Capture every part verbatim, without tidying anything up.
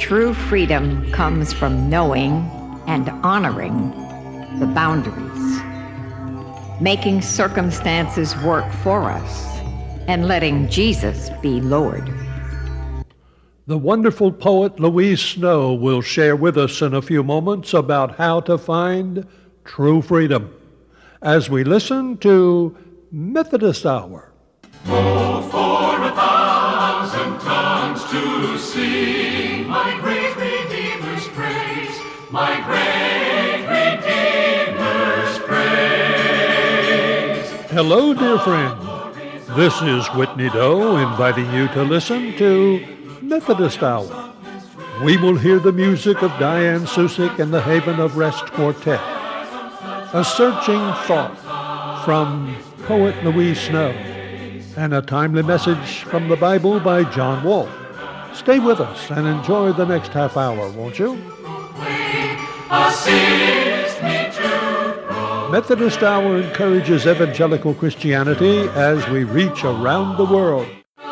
True freedom comes from knowing and honoring the boundaries, making circumstances work for us, and letting Jesus be Lord. The wonderful poet Louise Snow will share with us in a few moments about how to find true freedom as we listen to Methodist Hour. Oh, for a thousand tongues to sing my great Redeemer's praise, my great Redeemer's praise. Hello, dear friend. This is Whitney Doe inviting you to listen to Methodist Hour. We will hear the music of Diane Susick and the Haven of Rest Quartet. A searching thought from poet Louise Snow, and a timely message from the Bible by John Wolfe. Stay with us and enjoy the next half hour, won't you? Assist me to Methodist Hour encourages evangelical Christianity as we reach around the world.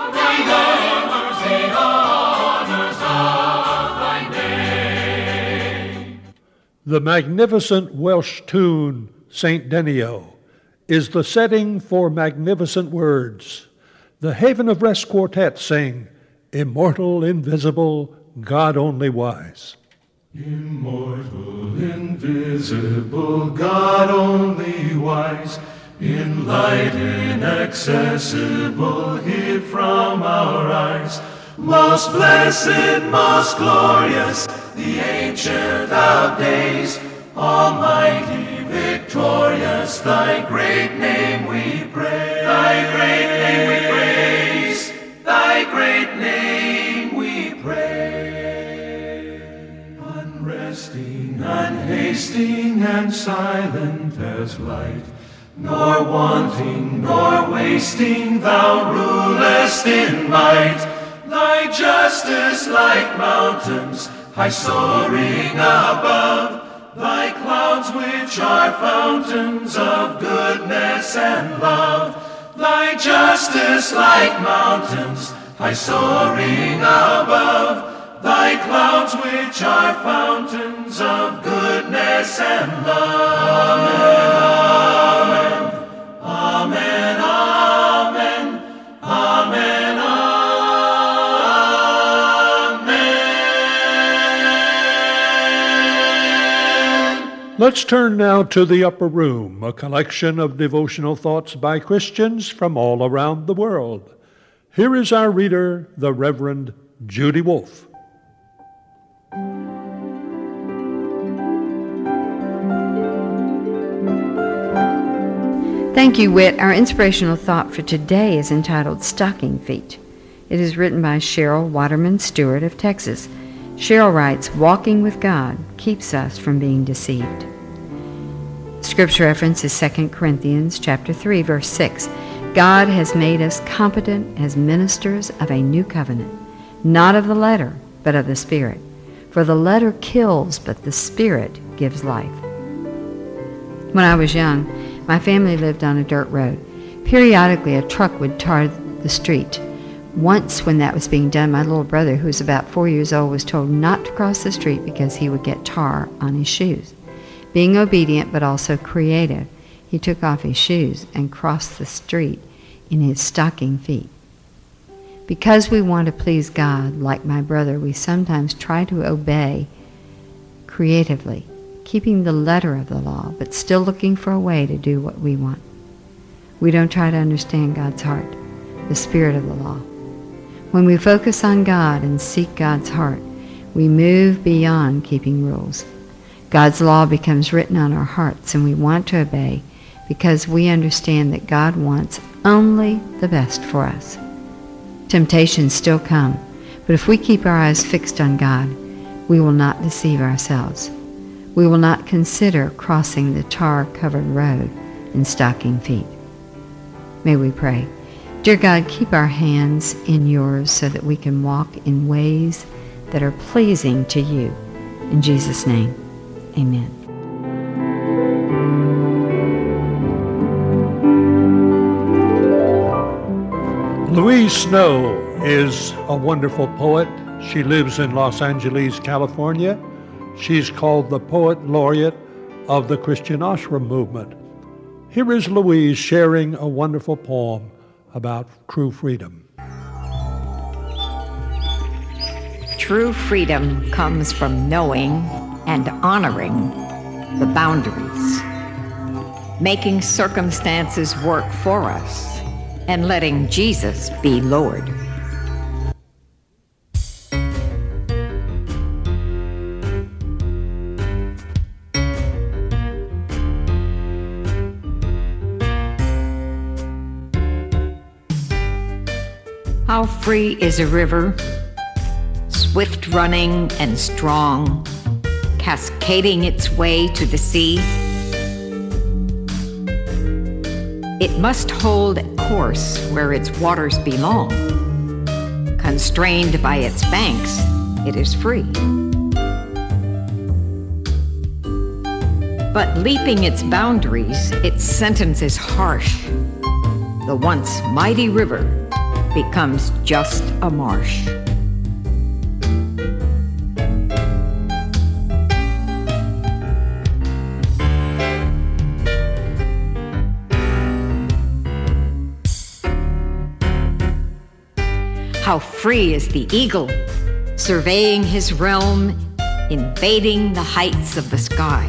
The magnificent Welsh tune, Saint Denio, is the setting for magnificent words. The Haven of Rest Quartet sing, Immortal, invisible, God only wise. Immortal, invisible, God only wise, in light inaccessible, hid from our eyes. Most blessed, most glorious, the Ancient of Days, Almighty, victorious, thy great name we praise. Thy great name we praise. Thy great name we praise. Unresting, unhasting, and silent as light, nor wanting, nor wasting, thou rulest in might. Thy justice like mountains, high soaring above, thy clouds which are fountains of goodness and love. Thy justice like mountains, high soaring above, thy clouds which are fountains of goodness and love. Amen, amen, amen, amen, amen. Let's turn now to The Upper Room, a collection of devotional thoughts by Christians from all around the world. Here is our reader, the Reverend Judy Wolfe. Thank you, Whit. Our inspirational thought for today is entitled Stocking Feet. It is written by Cheryl Waterman Stewart of Texas. Cheryl writes, walking with God keeps us from being deceived. Scripture reference is Second Corinthians chapter three, verse six. God has made us competent as ministers of a new covenant, not of the letter, but of the Spirit. For the letter kills, but the Spirit gives life. When I was young, my family lived on a dirt road. Periodically, a truck would tar the street. Once when that was being done, my little brother, who was about four years old, was told not to cross the street because he would get tar on his shoes. Being obedient but also creative, he took off his shoes and crossed the street in his stocking feet. Because we want to please God, like my brother, we sometimes try to obey creatively, keeping the letter of the law, but still looking for a way to do what we want. We don't try to understand God's heart, the spirit of the law. When we focus on God and seek God's heart, we move beyond keeping rules. God's law becomes written on our hearts, and we want to obey because we understand that God wants only the best for us. Temptations still come, but if we keep our eyes fixed on God, we will not deceive ourselves. We will not consider crossing the tar-covered road in stocking feet. May we pray. Dear God, keep our hands in yours so that we can walk in ways that are pleasing to you. In Jesus' name, amen. Louise Snow is a wonderful poet She lives in Los Angeles, California. She's called the Poet Laureate of the Christian Ashram movement. Here is Louise sharing a wonderful poem about true freedom. True freedom comes from knowing and honoring the boundaries, making circumstances work for us, and letting Jesus be Lord. How free is a river, swift running and strong, cascading its way to the sea. It must hold course where its waters belong. Constrained by its banks, it is free. But leaping its boundaries, its sentence is harsh. The once mighty river becomes just a marsh. How free is the eagle, surveying his realm, invading the heights of the sky.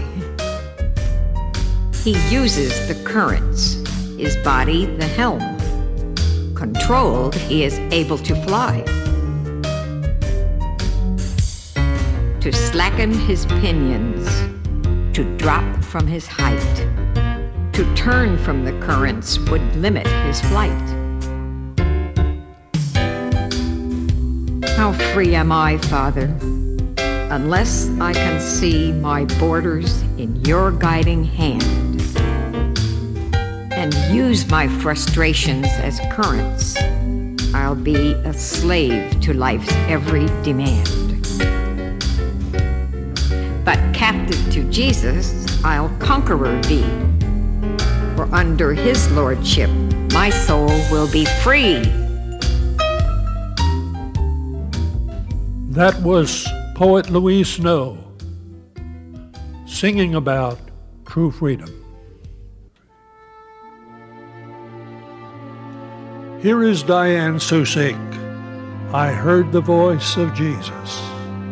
He uses the currents, his body the helm. Controlled, he is able to fly. To slacken his pinions, to drop from his height, to turn from the currents would limit his flight. How free am I, Father, unless I can see my borders in your guiding hand and use my frustrations as currents. I'll be a slave to life's every demand. But captive to Jesus, I'll conqueror be. For under his lordship, my soul will be free. That was poet Louise Snow singing about true freedom. Here is Diane Susik. I heard the voice of Jesus.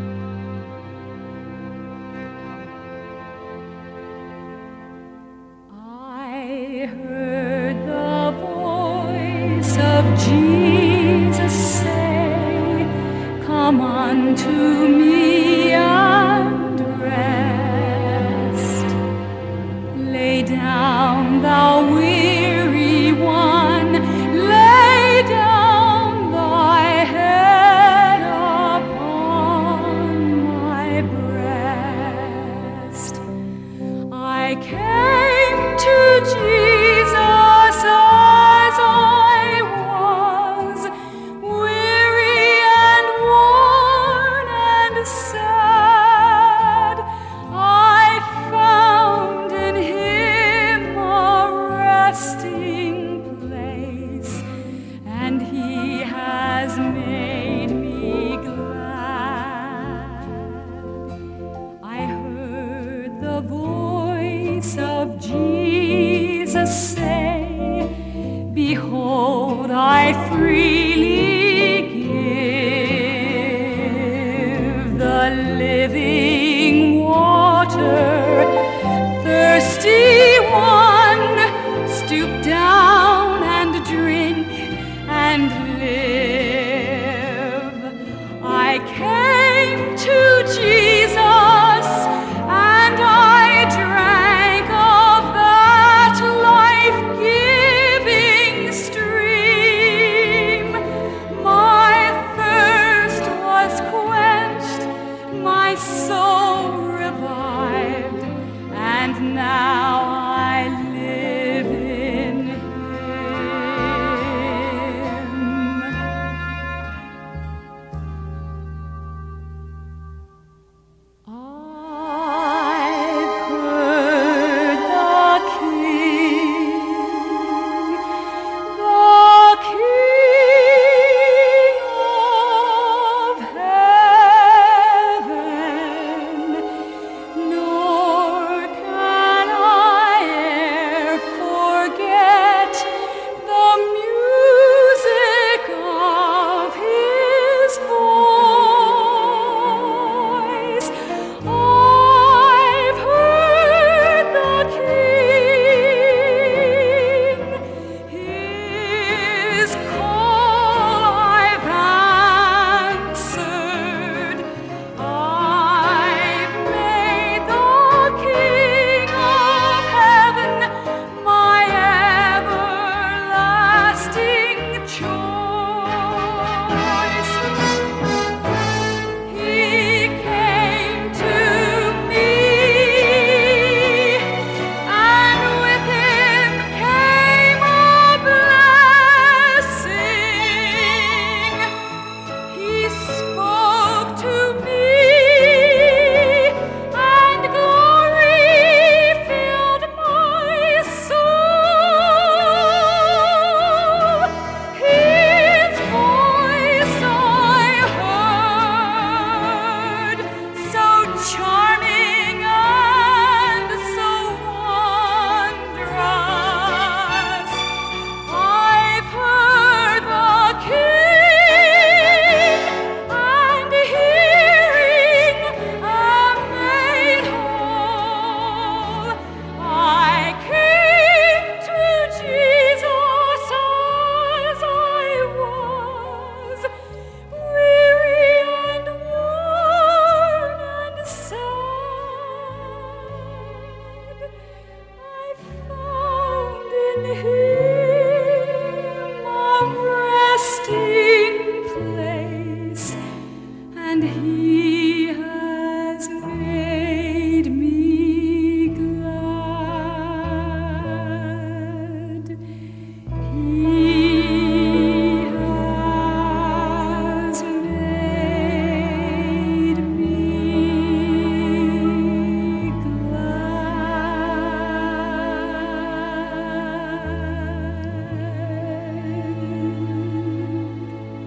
I heard the voice of Jesus say, "Come unto me and rest. Lay down, thou weary one, lay down thy head upon my breast." I came to Jesus as I was, weary and worn and sad. I found in him a resting place, and he has made me glad. I heard the voice of Jesus say, "Behold, I freely give the living water. Thirsty one, stoop down and drink and live." I came to Jesus and I drank of that life-giving stream. My thirst was quenched, my soul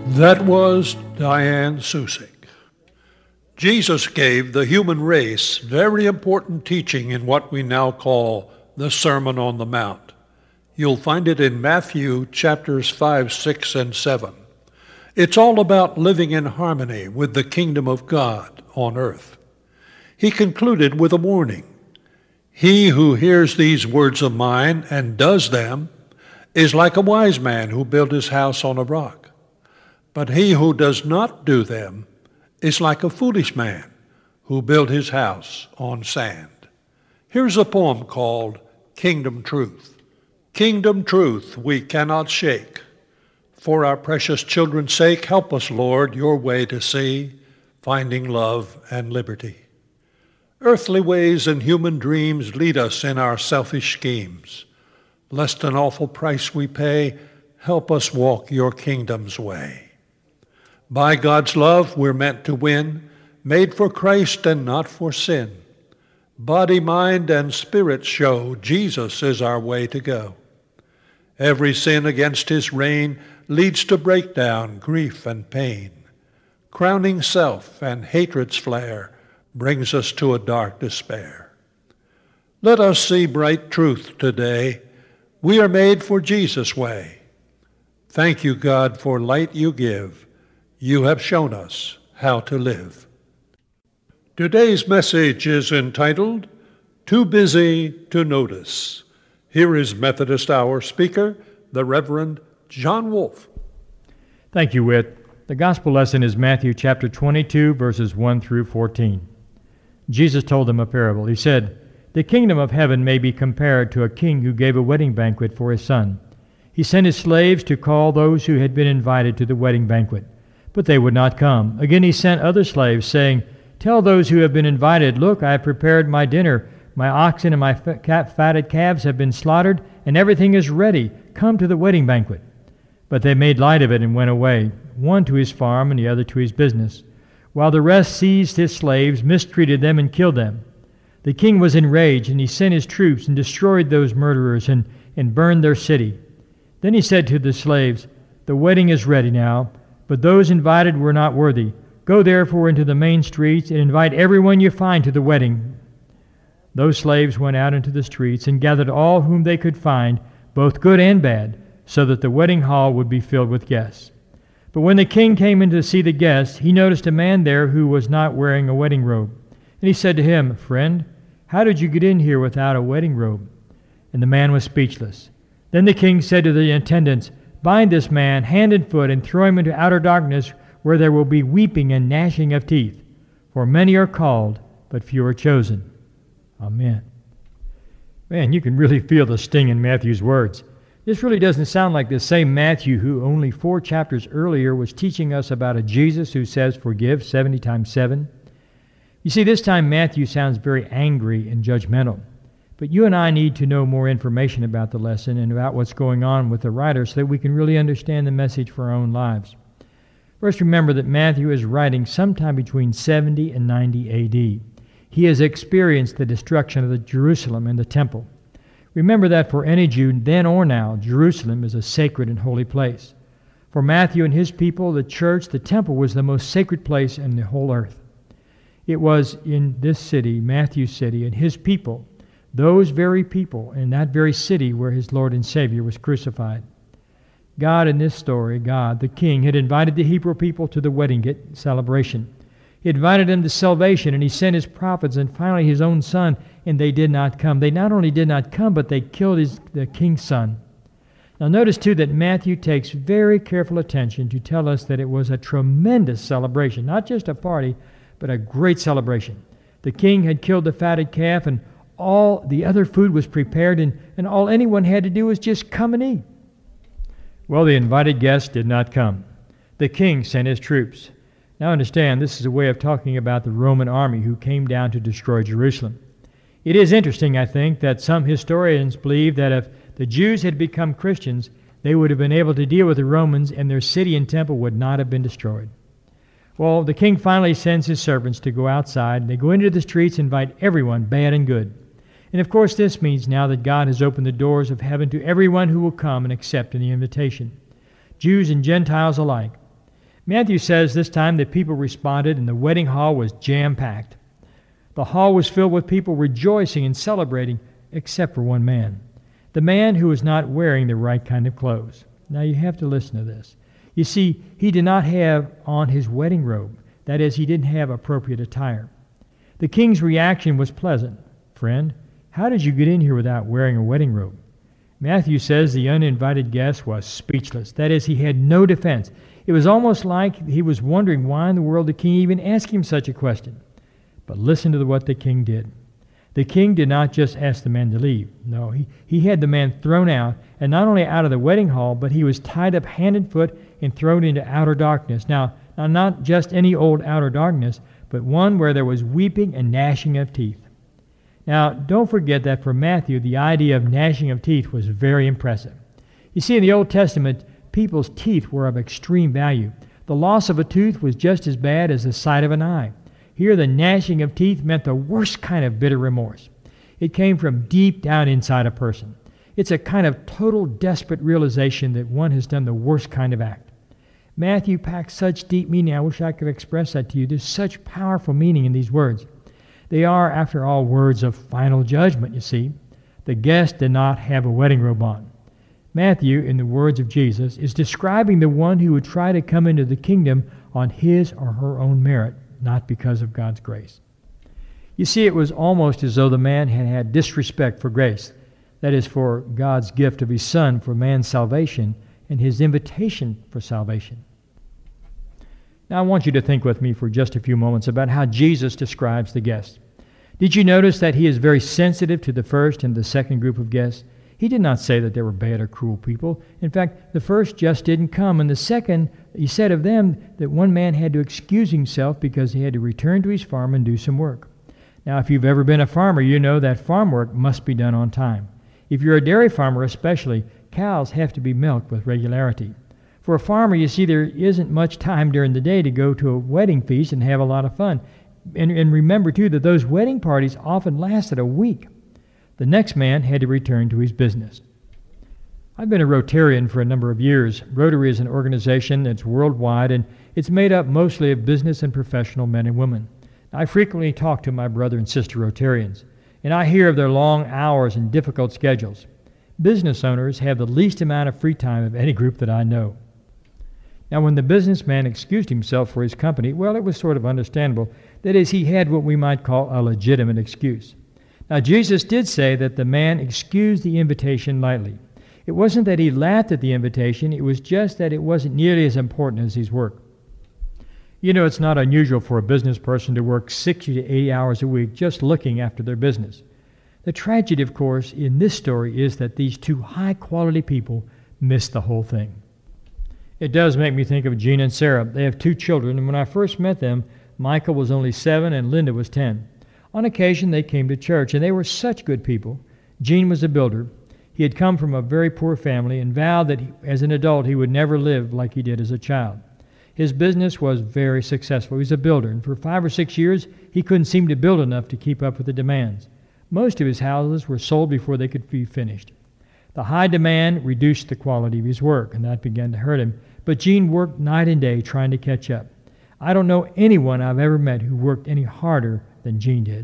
That was Diane Susick. Jesus gave the human race very important teaching in what we now call the Sermon on the Mount. You'll find it in Matthew chapters five, six, and seven. It's all about living in harmony with the kingdom of God on earth. He concluded with a warning. He who hears these words of mine and does them is like a wise man who built his house on a rock. But he who does not do them is like a foolish man who built his house on sand. Here's a poem called Kingdom Truth. Kingdom truth we cannot shake. For our precious children's sake, help us, Lord, your way to see, finding love and liberty. Earthly ways and human dreams lead us in our selfish schemes. Lest an awful price we pay, help us walk your kingdom's way. By God's love we're meant to win, made for Christ and not for sin. Body, mind, and spirit show Jesus is our way to go. Every sin against his reign leads to breakdown, grief, and pain. Crowning self and hatred's flare brings us to a dark despair. Let us see bright truth today. We are made for Jesus' way. Thank you, God, for light you give. You have shown us how to live. Today's message is entitled, Too Busy to Notice. Here is Methodist Hour speaker, the Reverend John Wolfe. Thank you, Whit. The gospel lesson is Matthew chapter twenty-two, verses one through fourteen. Jesus told them a parable. He said, "The kingdom of heaven may be compared to a king who gave a wedding banquet for his son. He sent his slaves to call those who had been invited to the wedding banquet, but they would not come. Again he sent other slaves, saying, 'Tell those who have been invited, look, I have prepared my dinner. My oxen and my fatted calves have been slaughtered, and everything is ready. Come to the wedding banquet.' But they made light of it and went away, one to his farm and the other to his business, while the rest seized his slaves, mistreated them, and killed them. The king was enraged, and he sent his troops and destroyed those murderers and, and burned their city. Then he said to the slaves, 'The wedding is ready now, but those invited were not worthy. Go therefore into the main streets and invite everyone you find to the wedding.' Those slaves went out into the streets and gathered all whom they could find, both good and bad, so that the wedding hall would be filled with guests. But when the king came in to see the guests, he noticed a man there who was not wearing a wedding robe. And he said to him, 'Friend, how did you get in here without a wedding robe?' And the man was speechless. Then the king said to the attendants, 'Bind this man hand and foot and throw him into outer darkness, where there will be weeping and gnashing of teeth. For many are called, but few are chosen.'" Amen. Man, you can really feel the sting in Matthew's words. This really doesn't sound like the same Matthew who only four chapters earlier was teaching us about a Jesus who says forgive seventy times seven. You see, this time Matthew sounds very angry and judgmental. But you and I need to know more information about the lesson and about what's going on with the writer so that we can really understand the message for our own lives. First, remember that Matthew is writing sometime between seventy and ninety A D. He has experienced the destruction of the Jerusalem and the temple. Remember that for any Jew, then or now, Jerusalem is a sacred and holy place. For Matthew and his people, the church, the temple was the most sacred place in the whole earth. It was in this city, Matthew's city, and his people, those very people in that very city where his Lord and Savior was crucified. God, in this story, God, the king, had invited the Hebrew people to the wedding celebration. He invited them to salvation, and he sent his prophets and finally his own son, and they did not come. They not only did not come, but they killed his, the king's son. Now notice, too, that Matthew takes very careful attention to tell us that it was a tremendous celebration, not just a party, but a great celebration. The king had killed the fatted calf, and all the other food was prepared, and, and all anyone had to do was just come and eat. Well, the invited guests did not come. The king sent his troops. Now understand, this is a way of talking about the Roman army who came down to destroy Jerusalem. It is interesting, I think, that some historians believe that if the Jews had become Christians, they would have been able to deal with the Romans and their city and temple would not have been destroyed. Well, the king finally sends his servants to go outside, and they go into the streets and invite everyone, bad and good. And of course, this means now that God has opened the doors of heaven to everyone who will come and accept the invitation, Jews and Gentiles alike. Matthew says this time that people responded and the wedding hall was jam-packed. The hall was filled with people rejoicing and celebrating, except for one man, the man who was not wearing the right kind of clothes. Now you have to listen to this. You see, he did not have on his wedding robe. That is, he didn't have appropriate attire. The king's reaction was pleasant. Friend, how did you get in here without wearing a wedding robe? Matthew says the uninvited guest was speechless. That is, he had no defense. It was almost like he was wondering why in the world the king even asked him such a question. But listen to what the king did. The king did not just ask the man to leave. No, he, he had the man thrown out, and not only out of the wedding hall, but he was tied up hand and foot and thrown into outer darkness. Now, now not just any old outer darkness, but one where there was weeping and gnashing of teeth. Now, don't forget that for Matthew, the idea of gnashing of teeth was very impressive. You see, in the Old Testament, people's teeth were of extreme value. The loss of a tooth was just as bad as the sight of an eye. Here, the gnashing of teeth meant the worst kind of bitter remorse. It came from deep down inside a person. It's a kind of total desperate realization that one has done the worst kind of act. Matthew packs such deep meaning. I wish I could express that to you. There's such powerful meaning in these words. They are, after all, words of final judgment, you see. The guest did not have a wedding robe on. Matthew, in the words of Jesus, is describing the one who would try to come into the kingdom on his or her own merit, not because of God's grace. You see, it was almost as though the man had had disrespect for grace, that is, for God's gift of his Son for man's salvation and his invitation for salvation. Now, I want you to think with me for just a few moments about how Jesus describes the guests. Did you notice that he is very sensitive to the first and the second group of guests? He did not say that they were bad or cruel people. In fact, the first just didn't come, and the second, he said of them that one man had to excuse himself because he had to return to his farm and do some work. Now, if you've ever been a farmer, you know that farm work must be done on time. If you're a dairy farmer especially, cows have to be milked with regularity. For a farmer, you see, there isn't much time during the day to go to a wedding feast and have a lot of fun. And, and remember, too, that those wedding parties often lasted a week. The next man had to return to his business. I've been a Rotarian for a number of years. Rotary is an organization that's worldwide, and it's made up mostly of business and professional men and women. I frequently talk to my brother and sister Rotarians, and I hear of their long hours and difficult schedules. Business owners have the least amount of free time of any group that I know. Now, when the businessman excused himself for his company, well, it was sort of understandable. That is, he had what we might call a legitimate excuse. Now, Jesus did say that the man excused the invitation lightly. It wasn't that he laughed at the invitation, it was just that it wasn't nearly as important as his work. You know, it's not unusual for a business person to work sixty to eighty hours a week just looking after their business. The tragedy, of course, in this story is that these two high-quality people missed the whole thing. It does make me think of Gene and Sarah. They have two children, and when I first met them, Michael was only seven and Linda was ten. On occasion, they came to church, and they were such good people. Gene was a builder. He had come from a very poor family and vowed that he, as an adult he would never live like he did as a child. His business was very successful. He was a builder, and for five or six years, he couldn't seem to build enough to keep up with the demands. Most of his houses were sold before they could be finished. The high demand reduced the quality of his work, and that began to hurt him. But Gene worked night and day trying to catch up. I don't know anyone I've ever met who worked any harder than Gene did.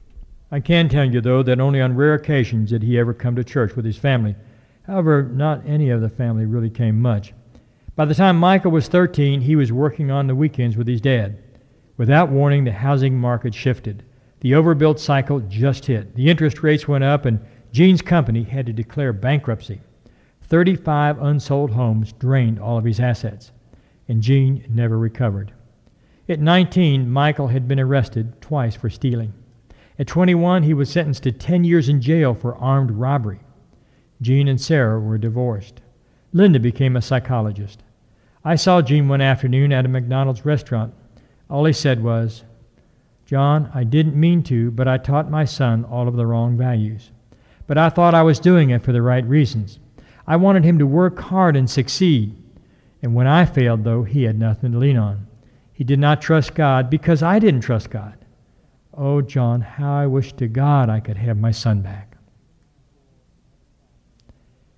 I can tell you, though, that only on rare occasions did he ever come to church with his family. However, not any of the family really came much. By the time Michael was thirteen, he was working on the weekends with his dad. Without warning, the housing market shifted. The overbuilt cycle just hit. The interest rates went up, and Gene's company had to declare bankruptcy. thirty-five unsold homes drained all of his assets, and Gene never recovered. At nineteen, Michael had been arrested twice for stealing. At twenty-one, he was sentenced to ten years in jail for armed robbery. Gene and Sarah were divorced. Linda became a psychologist. I saw Gene one afternoon at a McDonald's restaurant. All he said was, "John, I didn't mean to, but I taught my son all of the wrong values. But I thought I was doing it for the right reasons. I wanted him to work hard and succeed. And when I failed, though, he had nothing to lean on. He did not trust God because I didn't trust God. Oh, John, how I wish to God I could have my son back."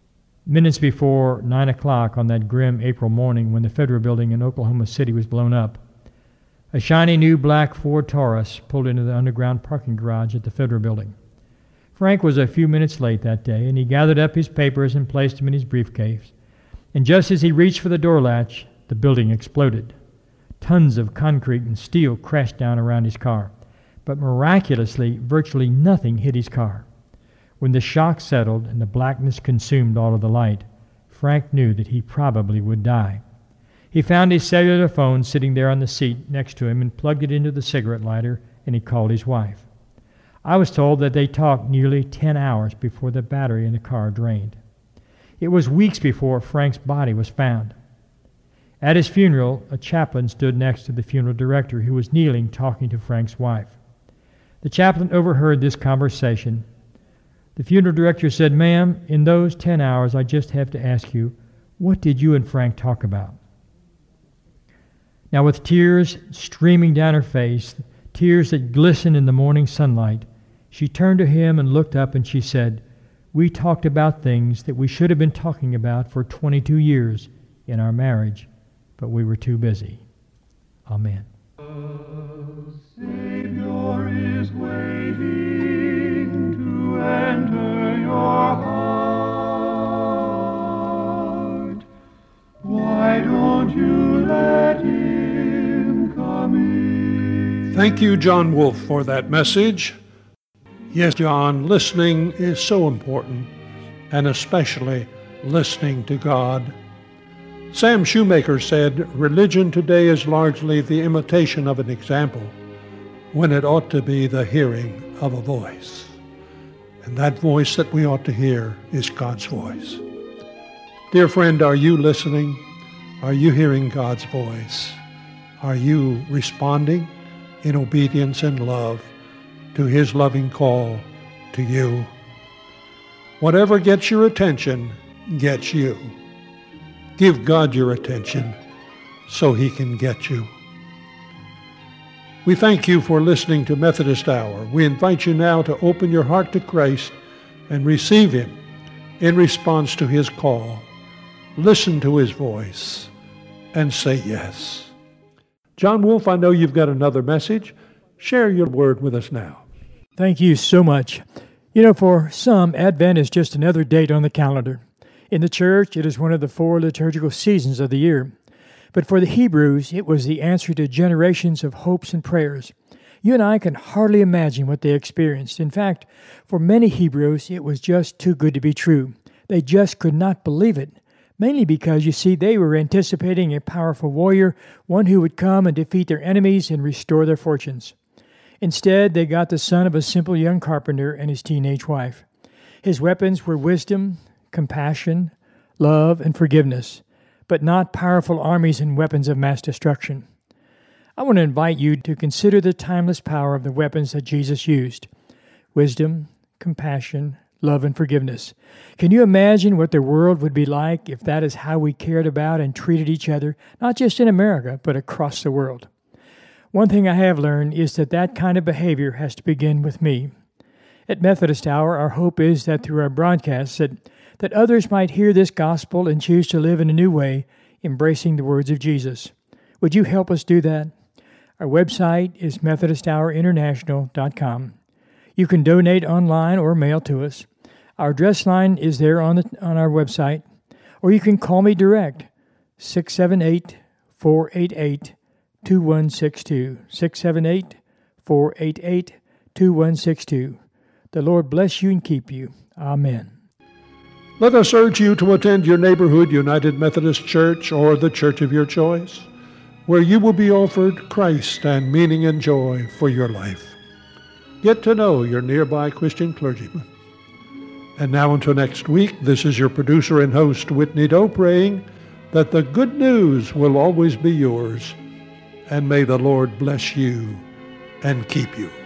Minutes before nine o'clock on that grim April morning when the Federal Building in Oklahoma City was blown up, a shiny new black Ford Taurus pulled into the underground parking garage at the Federal Building. Frank was a few minutes late that day, and he gathered up his papers and placed them in his briefcase. And just as he reached for the door latch, the building exploded. Tons of concrete and steel crashed down around his car, but miraculously, virtually nothing hit his car. When the shock settled and the blackness consumed all of the light, Frank knew that he probably would die. He found his cellular phone sitting there on the seat next to him and plugged it into the cigarette lighter, and he called his wife. I was told that they talked nearly ten hours before the battery in the car drained. It was weeks before Frank's body was found. At his funeral, a chaplain stood next to the funeral director who was kneeling talking to Frank's wife. The chaplain overheard this conversation. The funeral director said, "Ma'am, in those ten hours, I just have to ask you, what did you and Frank talk about?" Now, with tears streaming down her face, tears that glistened in the morning sunlight, she turned to him and looked up and she said, "We talked about things that we should have been talking about for twenty-two years in our marriage, but we were too busy." Amen. The Savior is waiting to enter your heart. Why don't you let him come in? Thank you, John Wolfe, for that message. Yes, John, listening is so important, and especially listening to God. Sam Shoemaker said, "Religion today is largely the imitation of an example, when it ought to be the hearing of a voice." And that voice that we ought to hear is God's voice. Dear friend, are you listening? Are you hearing God's voice? Are you responding in obedience and love to His loving call to you? Whatever gets your attention gets you. Give God your attention so He can get you. We thank you for listening to Methodist Hour. We invite you now to open your heart to Christ and receive Him in response to His call. Listen to His voice and say yes. John Wolfe, I know you've got another message. Share your word with us now. Thank you so much. You know, for some, Advent is just another date on the calendar. In the church, it is one of the four liturgical seasons of the year. But for the Hebrews, it was the answer to generations of hopes and prayers. You and I can hardly imagine what they experienced. In fact, for many Hebrews, it was just too good to be true. They just could not believe it, mainly because, you see, they were anticipating a powerful warrior, one who would come and defeat their enemies and restore their fortunes. Instead, they got the son of a simple young carpenter and his teenage wife. His weapons were wisdom, compassion, love, and forgiveness, but not powerful armies and weapons of mass destruction. I want to invite you to consider the timeless power of the weapons that Jesus used: wisdom, compassion, love, and forgiveness. Can you imagine what the world would be like if that is how we cared about and treated each other, not just in America, but across the world? One thing I have learned is that that kind of behavior has to begin with me. At Methodist Hour, our hope is that through our broadcasts that that others might hear this gospel and choose to live in a new way, embracing the words of Jesus. Would you help us do that? Our website is methodist hour international dot com. You can donate online or mail to us. Our address line is there on the, on our website, or you can call me direct, six seven eight, four eight eight, two one six two, six seven eight, four eight eight, two one six two. The Lord bless you and keep you. Amen. Let us urge you to attend your neighborhood United Methodist Church or the church of your choice, where you will be offered Christ and meaning and joy for your life. Get to know your nearby Christian clergyman. And now until next week, this is your producer and host, Whitney Doe, praying that the good news will always be yours, and may the Lord bless you and keep you.